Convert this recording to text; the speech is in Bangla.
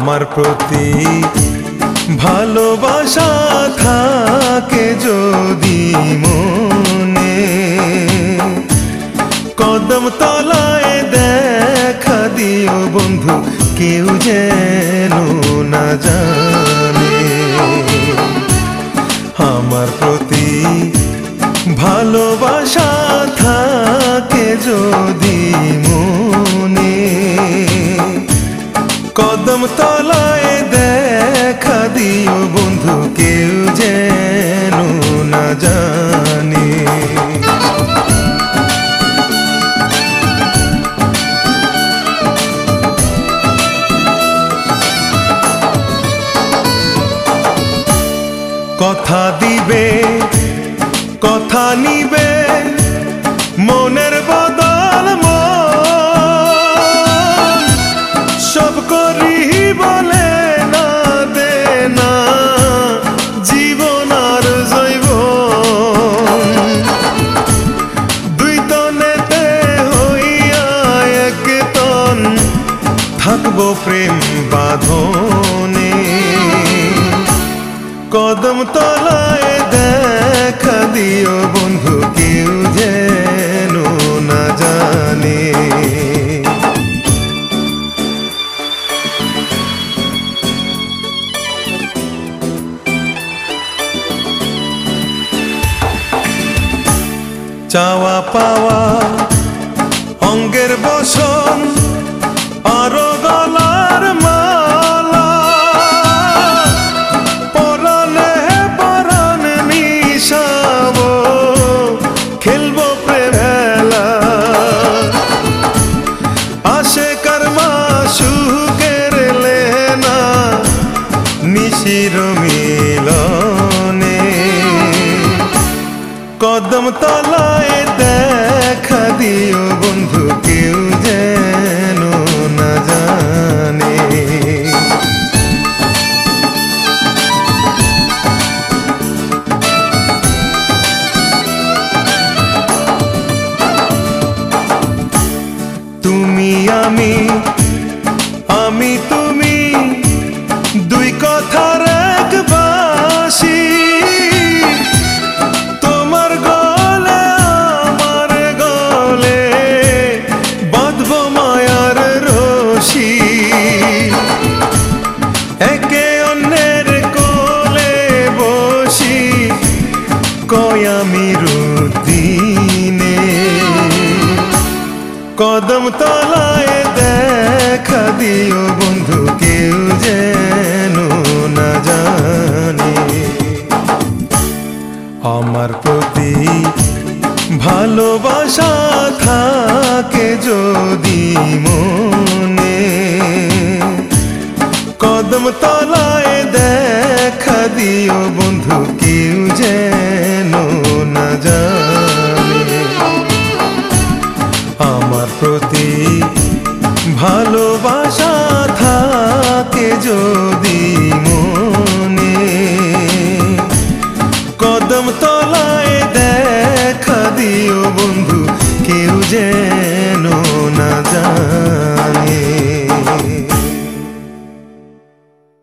আমার প্রতি ভালোবাসা থাকে যদি মনে, কদম তলায় দেখা দিও বন্ধু, কেউ যেন না জানে। আমার প্রতি ভালোবাসা থাকে যদি মনে, কদম তলায় দেখা দিও বন্ধু, কেউ যেন না জানে। কথা দিবে কথা নিবে মনের বদল মন, সব করি বলে না দে না জীবন আর জৈবন। দুই তনেতে হইয়া এক তন, থাকবো প্রেম বাঁধনে। কদম তলায় দেখা দিও বন্ধু, কেউ যেন না জানে। চাওয়া পাওয়া অঙ্গের বসন, আরো গলার মালা, পরানে পরানে মিশাবো, খেলবো প্রেমেলা। আশেকার মাসুকের লেনা, নিশির মিলনে। কদম তলায় দেখা দিও বন্ধু, কেউ যেন না জানে। তুমি আমি আমি তুমি, দুই কথার এক বাঁশি। তোমার গলে আমার গলে, বাঁধবো মায়ার রশি। একে অন্যের কোলে বসি, কই আমি রুদিনে। কদম তলায় দেখা দিও বন্ধু, কেউ যেন না জানে। আমার প্রতি ভালোবাসা থাকে যদি মনে, কদম তলায় দেখা দিও বন্ধু, কেউ যেন না জানে। আমার প্রতি ভালোবাসা থাকে যদি মনে, কদম তলায় দেখা দিও বন্ধু, কেউ যেন না জানে।